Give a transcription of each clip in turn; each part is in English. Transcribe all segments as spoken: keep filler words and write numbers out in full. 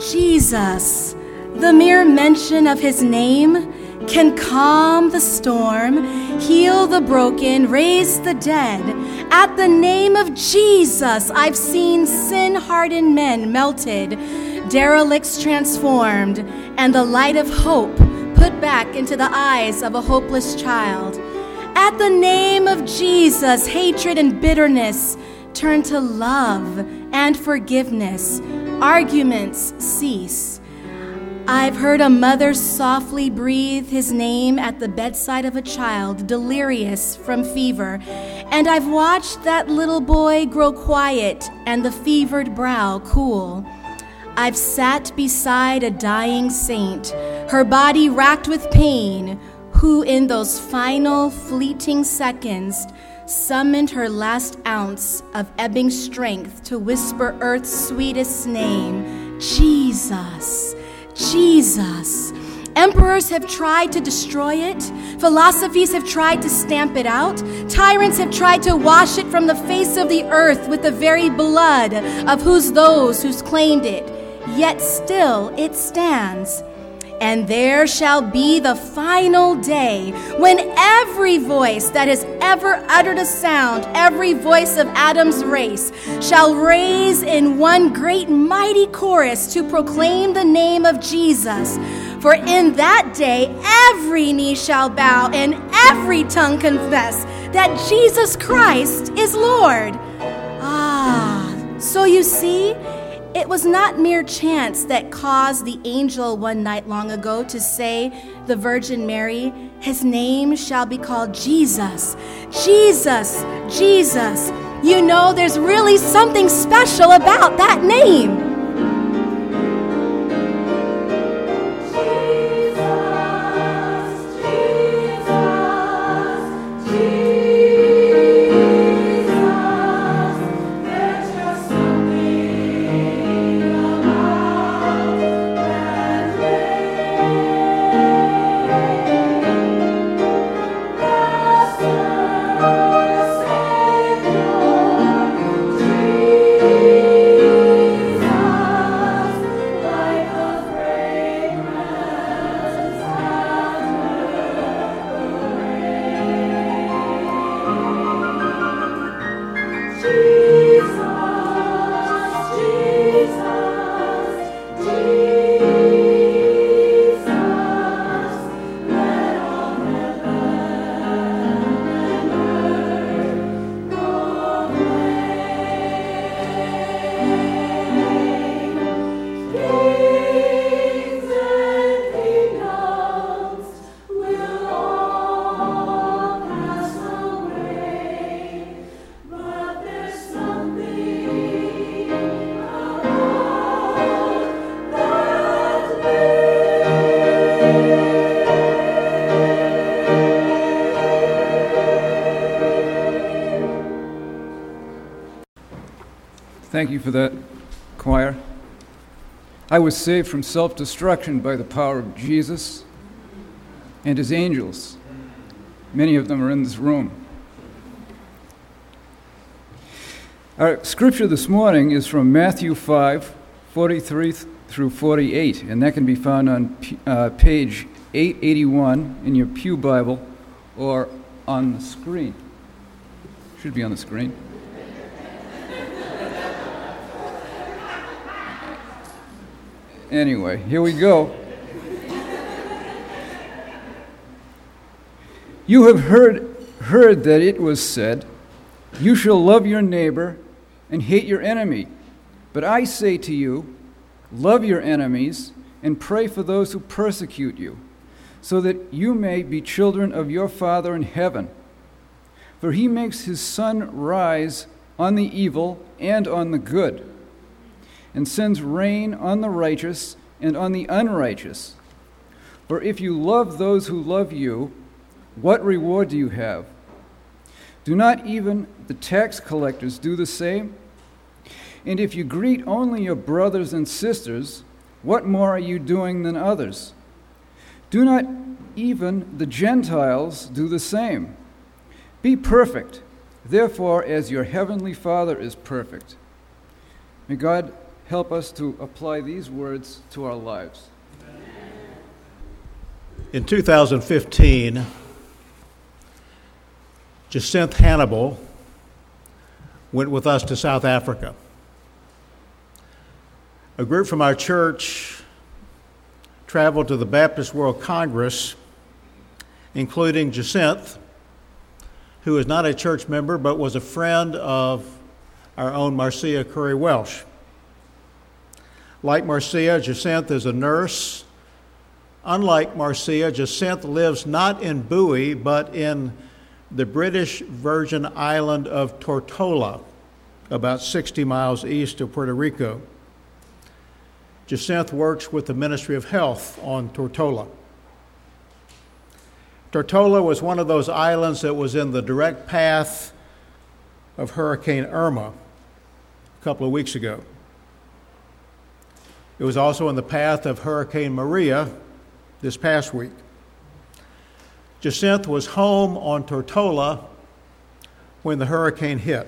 Jesus, the mere mention of his name can calm the storm, heal the broken, raise the dead. At the name of Jesus, I've seen sin-hardened men melted, derelicts transformed, and the light of hope put back into the eyes of a hopeless child. At the name of Jesus, hatred and bitterness turn to love and forgiveness. Arguments cease. I've heard a mother softly breathe his name at the bedside of a child delirious from fever, and I've watched that little boy grow quiet and the fevered brow cool. I've sat beside a dying saint, her body racked with pain, who in those final fleeting seconds summoned her last ounce of ebbing strength to whisper earth's sweetest name, Jesus. Jesus. Emperors have tried to destroy it. Philosophies have tried to stamp it out. Tyrants have tried to wash it from the face of the earth with the very blood of whose those who's claimed it. Yet still it stands. And there shall be the final day when every voice that has ever uttered a sound, every voice of Adam's race, shall raise in one great mighty chorus to proclaim the name of Jesus. For in that day every knee shall bow and every tongue confess that Jesus Christ is Lord. Ah, so you see, it was not mere chance that caused the angel one night long ago to say, the Virgin Mary, his name shall be called Jesus. Jesus, Jesus. You know, there's really something special about that name. Thank you for that, choir. I was saved from self-destruction by the power of Jesus and his angels. Many of them are in this room. Our scripture this morning is from Matthew five, forty-three through forty-eight, and that can be found on uh, page eight eighty-one in your Pew Bible or on the screen. Should be on the screen. Anyway, here we go. You have heard heard that it was said, you shall love your neighbor and hate your enemy. But I say to you, love your enemies and pray for those who persecute you, so that you may be children of your Father in heaven. For he makes his sun rise on the evil and on the good, and sends rain on the righteous and on the unrighteous. For if you love those who love you, what reward do you have? Do not even the tax collectors do the same? And if you greet only your brothers and sisters, what more are you doing than others? Do not even the Gentiles do the same? Be perfect, therefore, as your heavenly Father is perfect. May God help us to apply these words to our lives. In two thousand fifteen, Jacinth Hannibal went with us to South Africa. A group from our church traveled to the Baptist World Congress, including Jacinth, who is not a church member but was a friend of our own Marcia Curry Welsh. Like Marcia, Jacinth is a nurse. Unlike Marcia, Jacinth lives not in Bowie but in the British Virgin Island of Tortola, about sixty miles east of Puerto Rico. Jacinth works with the Ministry of Health on Tortola. Tortola was one of those islands that was in the direct path of Hurricane Irma a couple of weeks ago. It was also in the path of Hurricane Maria this past week. Jacinth was home on Tortola when the hurricane hit.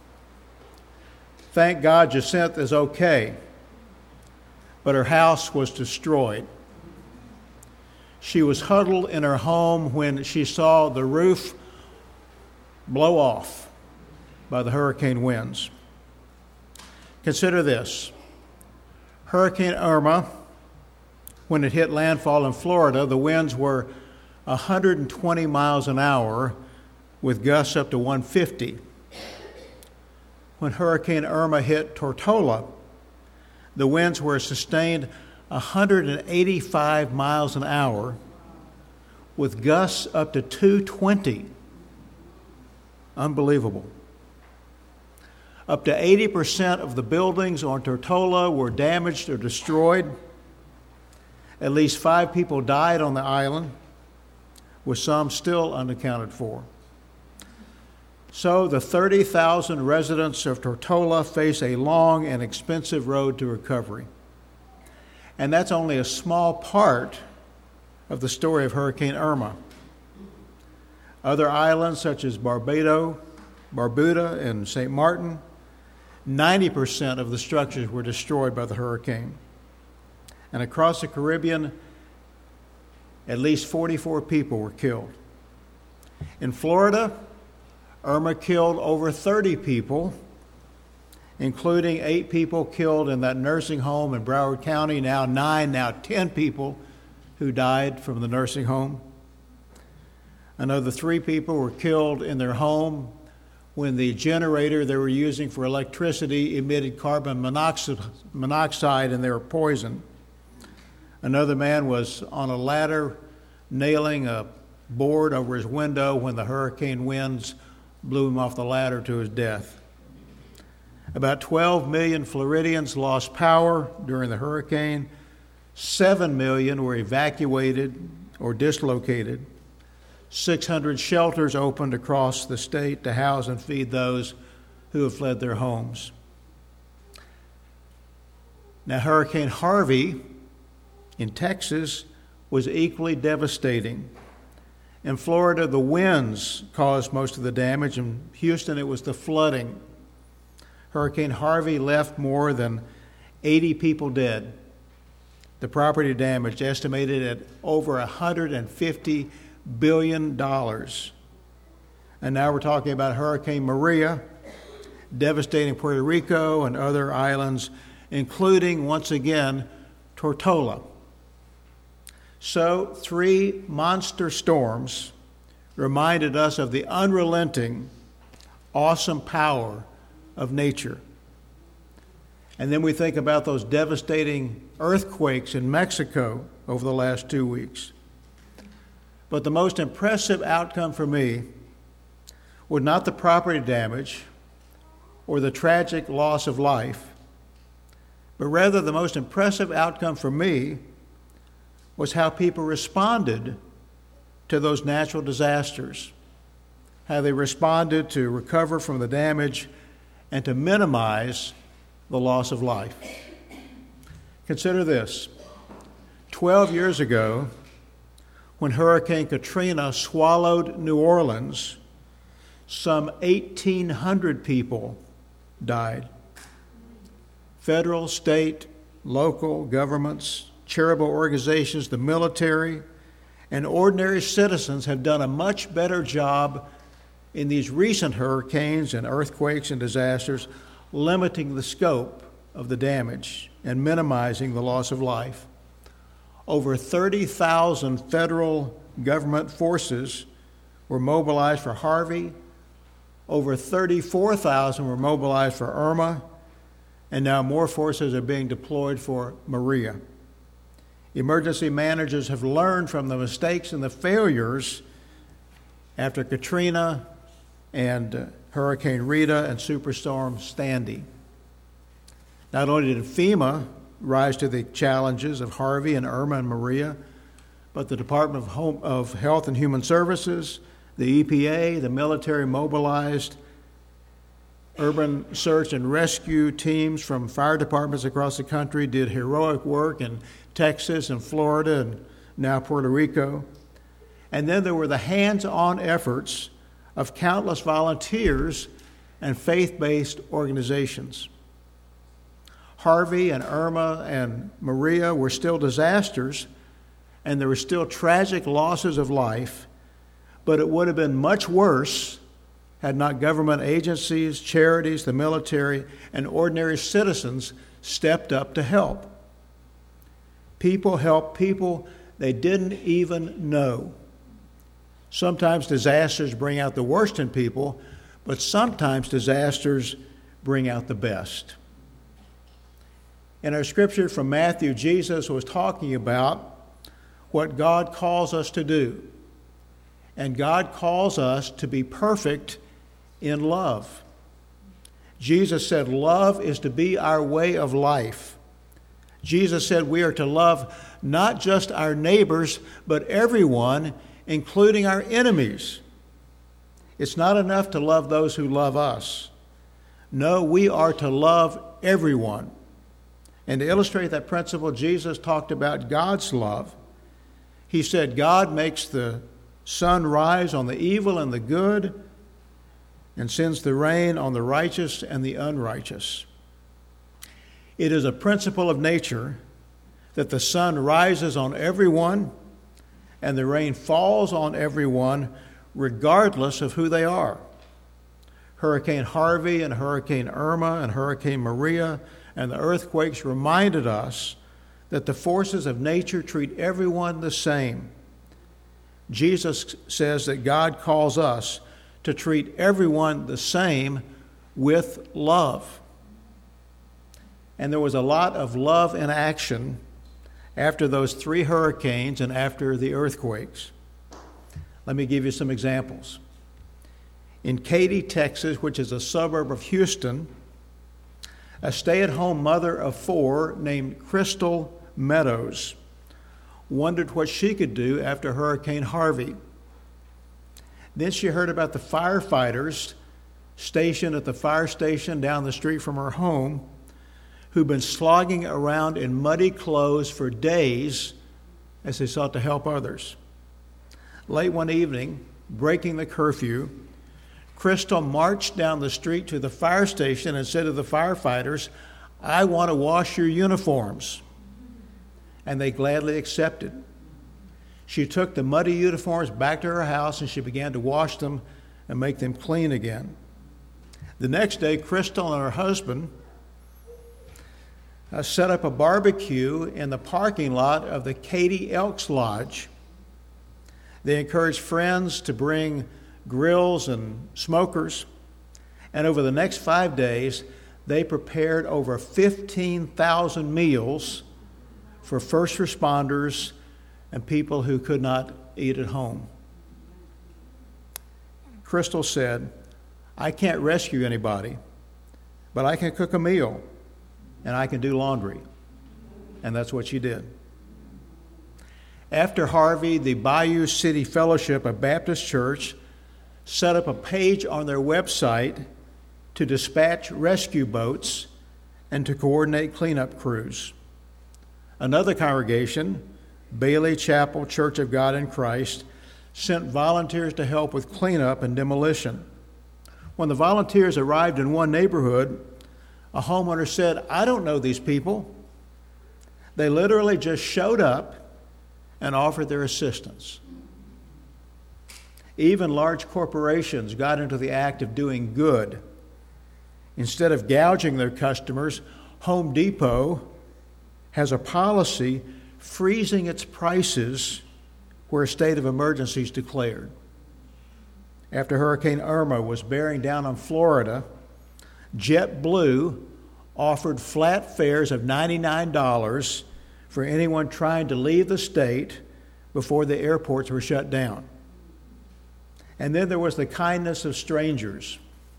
Thank God Jacinth is okay, but her house was destroyed. She was huddled in her home when she saw the roof blow off by the hurricane winds. Consider this. Hurricane Irma, when it hit landfall in Florida, the winds were one hundred twenty miles an hour with gusts up to one hundred fifty. When Hurricane Irma hit Tortola, the winds were sustained one hundred eighty-five miles an hour with gusts up to two hundred twenty. Unbelievable. Up to eighty percent of the buildings on Tortola were damaged or destroyed. At least five people died on the island, with some still unaccounted for. So the thirty thousand residents of Tortola face a long and expensive road to recovery. And that's only a small part of the story of Hurricane Irma. Other islands such as Barbados, Barbuda, and Saint Martin, ninety percent of the structures were destroyed by the hurricane. And across the Caribbean, at least forty-four people were killed. In Florida, Irma killed over thirty people, including eight people killed in that nursing home in Broward County, now nine, now ten people who died from the nursing home. Another three people were killed in their home when the generator they were using for electricity emitted carbon monoxide and they were poisoned. Another man was on a ladder nailing a board over his window when the hurricane winds blew him off the ladder to his death. About twelve million Floridians lost power during the hurricane. seven million were evacuated or dislocated. six hundred shelters opened across the state to house and feed those who have fled their homes. Now, Hurricane Harvey in Texas was equally devastating. In Florida, the winds caused most of the damage. In Houston, it was the flooding. Hurricane Harvey left more than eighty people dead. The property damage estimated at over one hundred fifty billion dollars. And now we're talking about Hurricane Maria, devastating Puerto Rico and other islands, including, once again, Tortola. So, three monster storms reminded us of the unrelenting, awesome power of nature. And then we think about those devastating earthquakes in Mexico over the last two weeks. But the most impressive outcome for me was not the property damage or the tragic loss of life, but rather the most impressive outcome for me was how people responded to those natural disasters, how they responded to recover from the damage and to minimize the loss of life. Consider this. Twelve years ago, when Hurricane Katrina swallowed New Orleans, some eighteen hundred people died. Federal, state, local governments, charitable organizations, the military, and ordinary citizens have done a much better job in these recent hurricanes and earthquakes and disasters, limiting the scope of the damage and minimizing the loss of life. Over thirty thousand federal government forces were mobilized for Harvey. Over thirty-four thousand were mobilized for Irma, and now more forces are being deployed for Maria. Emergency managers have learned from the mistakes and the failures after Katrina and uh, Hurricane Rita and Superstorm Sandy. Not only did FEMA rise to the challenges of Harvey and Irma and Maria, but the Department of, Home, of Health and Human Services, the E P A, the military mobilized urban search and rescue teams from fire departments across the country did heroic work in Texas and Florida and now Puerto Rico. And then there were the hands-on efforts of countless volunteers and faith-based organizations. Harvey and Irma and Maria were still disasters, and there were still tragic losses of life, but it would have been much worse had not government agencies, charities, the military, and ordinary citizens stepped up to help. People help people they didn't even know. Sometimes disasters bring out the worst in people, but sometimes disasters bring out the best. In our scripture from Matthew, Jesus was talking about what God calls us to do. And God calls us to be perfect in love. Jesus said love is to be our way of life. Jesus said we are to love not just our neighbors, but everyone, including our enemies. It's not enough to love those who love us. No, we are to love everyone. And to illustrate that principle, Jesus talked about God's love. He said God makes the sun rise on the evil and the good, and sends the rain on the righteous and the unrighteous. It is a principle of nature that the sun rises on everyone and the rain falls on everyone regardless of who they are. Hurricane Harvey and Hurricane Irma and Hurricane Maria and the earthquakes reminded us that the forces of nature treat everyone the same. Jesus says that God calls us to treat everyone the same with love. And there was a lot of love in action after those three hurricanes and after the earthquakes. Let me give you some examples. In Katy, Texas, which is a suburb of Houston, a stay-at-home mother of four named Crystal Meadows wondered what she could do after Hurricane Harvey. Then she heard about the firefighters stationed at the fire station down the street from her home who'd been slogging around in muddy clothes for days as they sought to help others. Late one evening, breaking the curfew, Crystal marched down the street to the fire station and said to the firefighters, "I want to wash your uniforms." And they gladly accepted. She took the muddy uniforms back to her house and she began to wash them and make them clean again. The next day, Crystal and her husband uh, set up a barbecue in the parking lot of the Katy Elks Lodge. They encouraged friends to bring grills and smokers, and over the next five days, they prepared over fifteen thousand meals for first responders and people who could not eat at home. Crystal said, "I can't rescue anybody, but I can cook a meal and I can do laundry." And that's what she did. After Harvey, the Bayou City Fellowship, a Baptist church, set up a page on their website to dispatch rescue boats and to coordinate cleanup crews. Another congregation, Bailey Chapel Church of God in Christ, sent volunteers to help with cleanup and demolition. When the volunteers arrived in one neighborhood, A homeowner said, I don't know these people. They literally just showed up and offered their assistance. Even large corporations got into the act of doing good. Instead of gouging their customers, Home Depot has a policy freezing its prices where a state of emergency is declared. After Hurricane Irma was bearing down on Florida, JetBlue offered flat fares of ninety-nine dollars for anyone trying to leave the state before the airports were shut down. And then there was the kindness of strangers.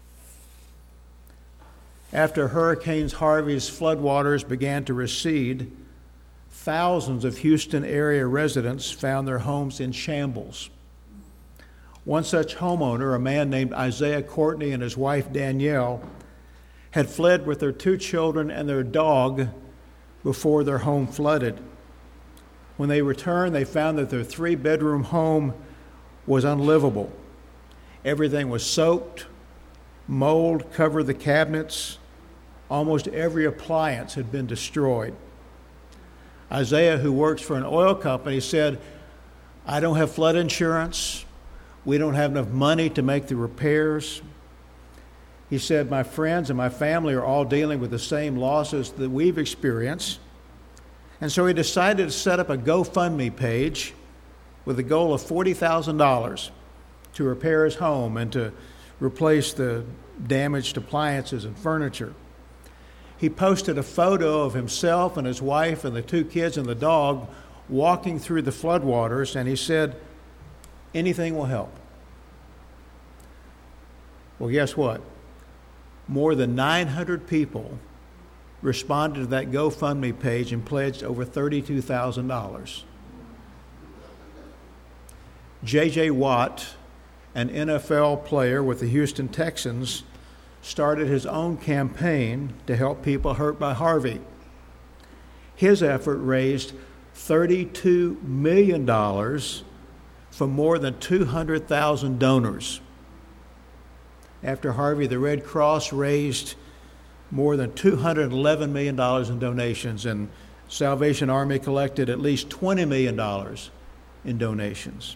After Hurricane Harvey's floodwaters began to recede, thousands of Houston area residents found their homes in shambles. One such homeowner, a man named Isaiah Courtney and his wife Danielle, had fled with their two children and their dog before their home flooded. When they returned, they found that their three-bedroom home was unlivable. Everything was soaked, mold covered the cabinets, almost every appliance had been destroyed. Isaiah, who works for an oil company, said, I don't have flood insurance. We don't have enough money to make the repairs. He said, my friends and my family are all dealing with the same losses that we've experienced. And so he decided to set up a GoFundMe page with a goal of forty thousand dollars to repair his home and to replace the damaged appliances and furniture. He posted a photo of himself and his wife and the two kids and the dog walking through the floodwaters, and he said, anything will help. Well, guess what? More than nine hundred people responded to that GoFundMe page and pledged over thirty-two thousand dollars. J J. Watt, an N F L player with the Houston Texans, started his own campaign to help people hurt by Harvey. His effort raised thirty-two million dollars from more than two hundred thousand donors. After Harvey, the Red Cross raised more than two hundred eleven million dollars in donations, and Salvation Army collected at least twenty million dollars in donations.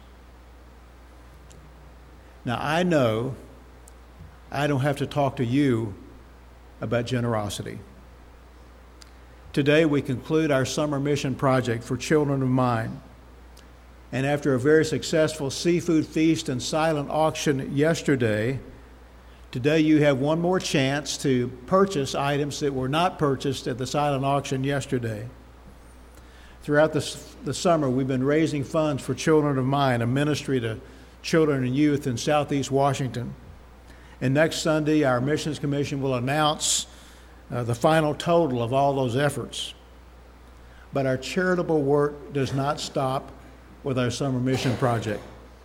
Now, I know I don't have to talk to you about generosity. Today, we conclude our summer mission project for Children of Mine. And after a very successful seafood feast and silent auction yesterday, today you have one more chance to purchase items that were not purchased at the silent auction yesterday. Throughout the, the summer, we've been raising funds for Children of Mine, a ministry to children and youth in Southeast Washington. And next Sunday, our Missions Commission will announce uh, the final total of all those efforts. But our charitable work does not stop with our summer mission project.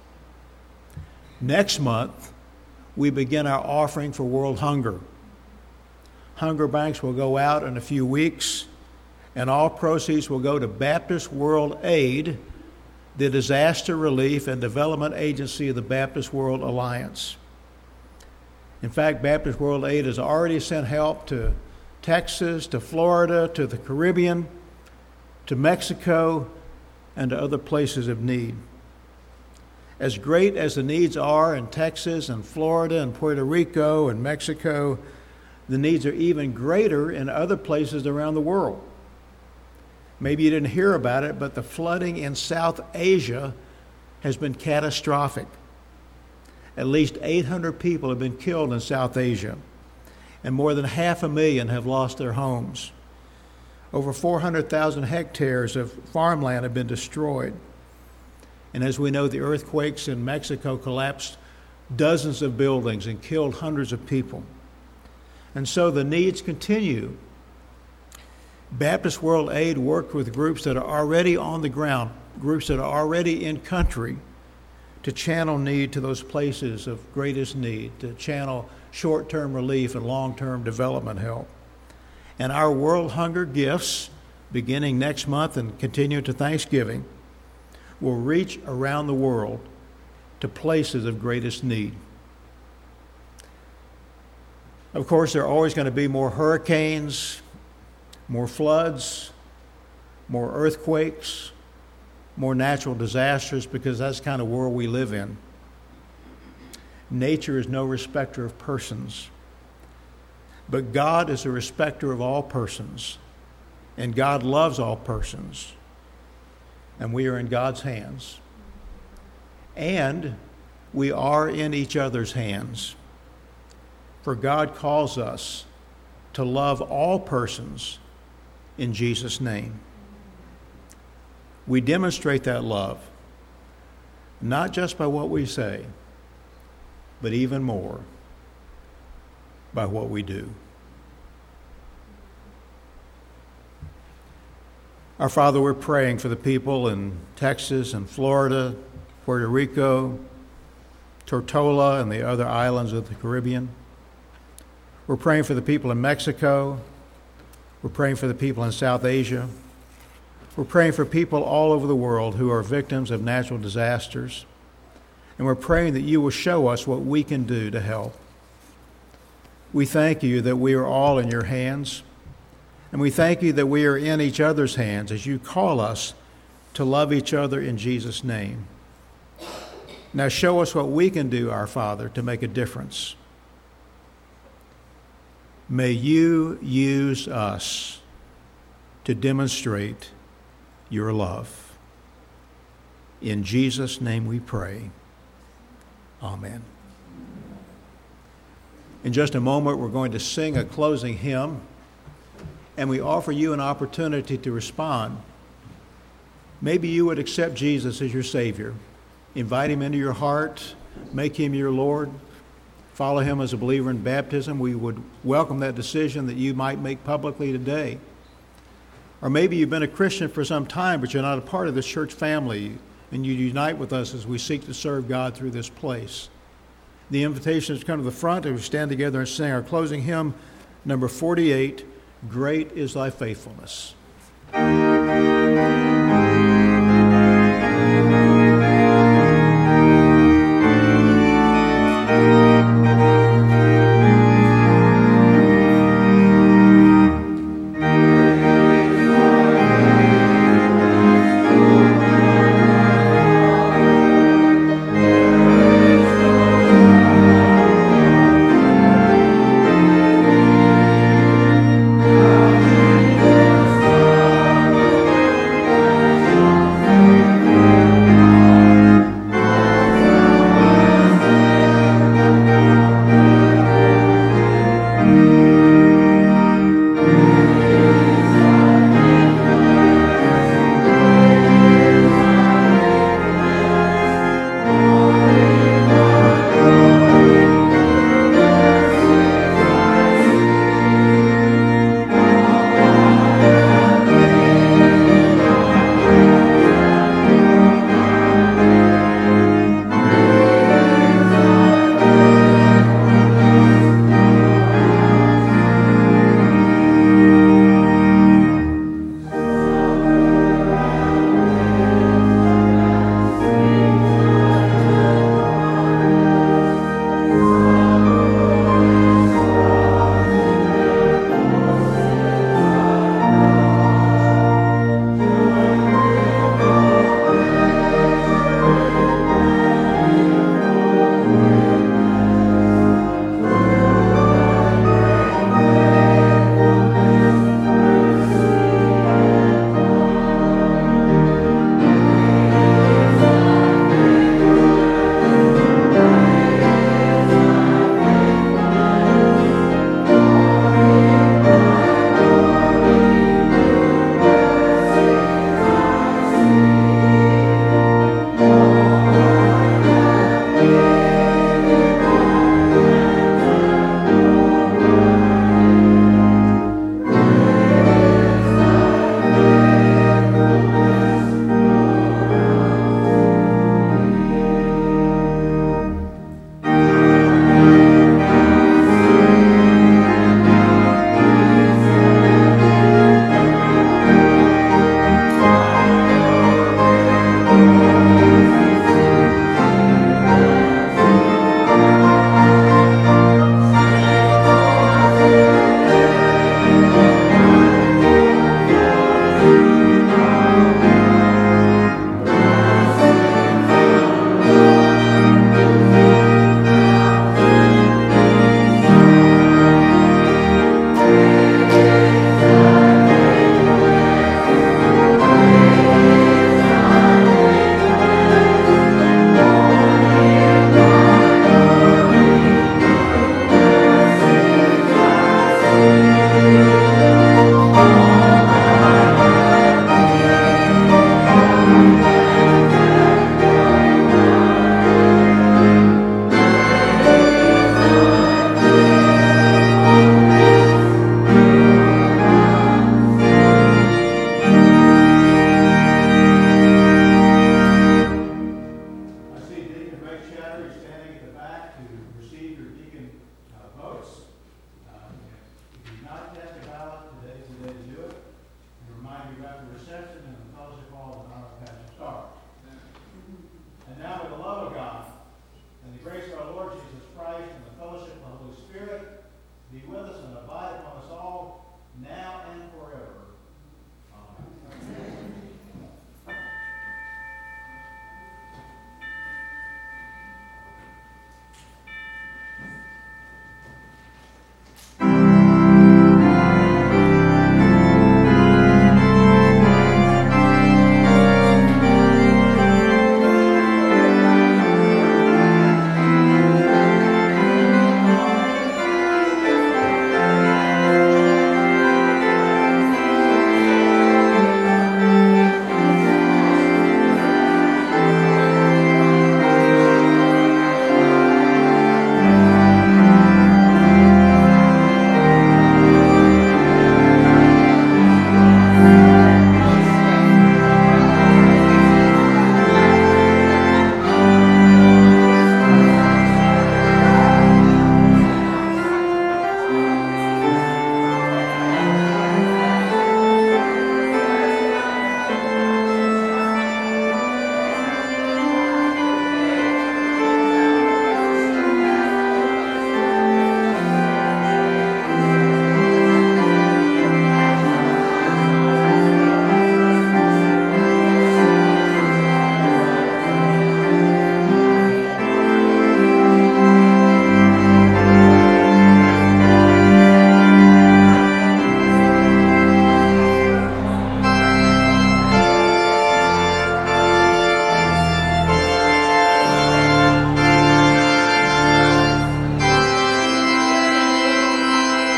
Next month, we begin our offering for world hunger. Hunger banks will go out in a few weeks, and all proceeds will go to Baptist World Aid, the disaster relief and development agency of the Baptist World Alliance. In fact, Baptist World Aid has already sent help to Texas, to Florida, to the Caribbean, to Mexico, and to other places of need. As great as the needs are in Texas and Florida and Puerto Rico and Mexico, the needs are even greater in other places around the world. Maybe you didn't hear about it, but the flooding in South Asia has been catastrophic. At least eight hundred people have been killed in South Asia, and more than half a million have lost their homes. Over four hundred thousand hectares of farmland have been destroyed. And as we know, the earthquakes in Mexico collapsed dozens of buildings and killed hundreds of people. And so the needs continue. Baptist World Aid worked with groups that are already on the ground, groups that are already in country, to channel need to those places of greatest need, to channel short-term relief and long-term development help. And our World Hunger gifts, beginning next month and continuing to Thanksgiving, will reach around the world to places of greatest need. Of course, there are always going to be more hurricanes, more floods, more earthquakes, more natural disasters, because that's the kind of world we live in. Nature is no respecter of persons. But God is a respecter of all persons, and God loves all persons, and we are in God's hands. And we are in each other's hands, for God calls us to love all persons in Jesus' name. We demonstrate that love, not just by what we say, but even more by what we do. Our Father, we're praying for the people in Texas and Florida, Puerto Rico, Tortola, and the other islands of the Caribbean. We're praying for the people in Mexico. We're praying for the people in South Asia. We're praying for people all over the world who are victims of natural disasters. And we're praying that you will show us what we can do to help. We thank you that we are all in your hands. And we thank you that we are in each other's hands as you call us to love each other in Jesus' name. Now show us what we can do, our Father, to make a difference. May you use us to demonstrate your love. In Jesus' name we pray. Amen. In just a moment, we're going to sing a closing hymn, and we offer you an opportunity to respond. Maybe you would accept Jesus as your Savior. Invite him into your heart. Make him your Lord. Follow him as a believer in baptism. We would welcome that decision that you might make publicly today. Or maybe you've been a Christian for some time, but you're not a part of this church family, and you unite with us as we seek to serve God through this place. The invitation is to come to the front and we stand together and sing our closing hymn, number forty-eight, Great is Thy Faithfulness.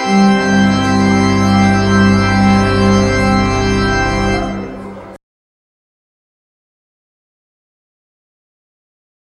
Amen.